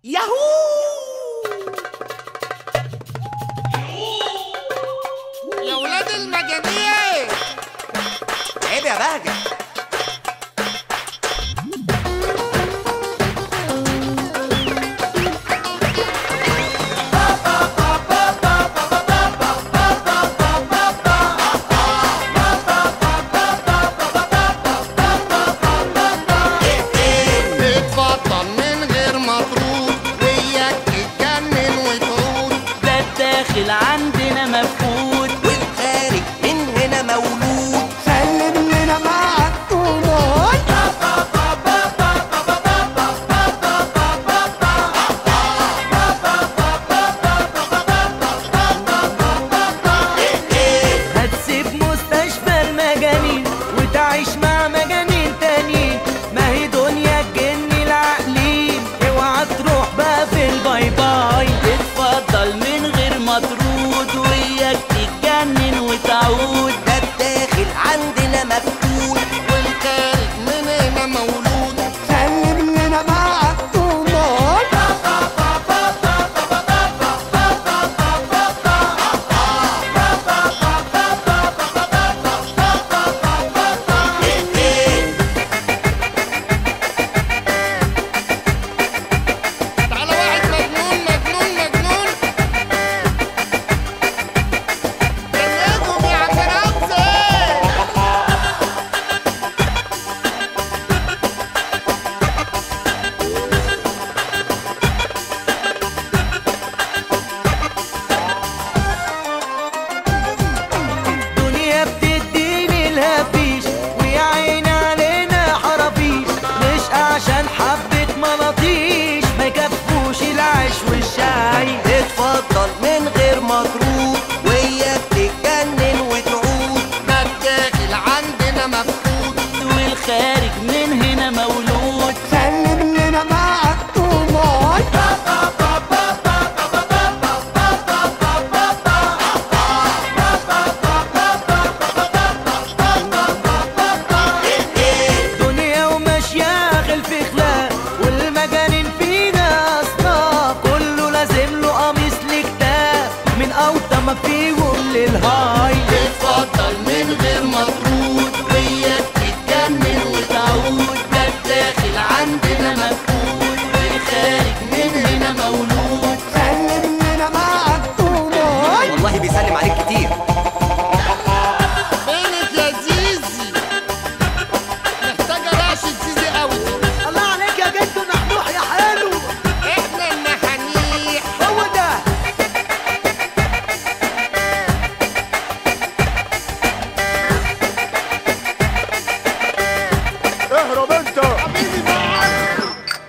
ياهو. يا ولاد المجانين عيب يا بهجة. اتفضل من غير مطرود وياك تتجنن وتعود. ده الداخل عندنا مفقود والخارج من هنا مولود. سلم لنا مع الطوبات. هتسيب مستشفى المجانين وتعيش مع مجانين تانيين، ما هي دنيا تجن العقلين. اوعى تروح بقى في الباي باي، اتفضل من غير مطرود وياك تتجنن وتعود. ده الداخل عندنا مفقود والخارج من هنا مولود. سلم لنا مع الطوبات. تعالى واحد مجنون مجنون مجنون جننهم يا عم رمزي. دنيا بتديني الهفيش ويا عيني علينا حرافيش، مش عشان حبة ملاطيش ما يكفوش العيش والشاي. اتفضل من غير مطرود وياك تتجنن وتعود. ده الداخل عندنا مفقود. والخارج من هنا مولود. سلم لنا مع الطوبات. دنيا وماشية خلف خلاف والمجانين فينا أصناف، كله لازم له قميص لكتاب من أوطى ما فيهم للهاي. اتفضل من غير مطرود وياك تتجنن وتعود. ده الداخل عندنا مفقود والخارج من هنا مولود. سلم لنا مع الطوبات. والله بيسلم عليك كتير. فينك يا زيزي؟ محتاجة رعشة زيزي قوي دي. الله عليك يا جدو نحنوح يا حلو. احنا المحانيح. هو ده. اهرب انت. حبيبي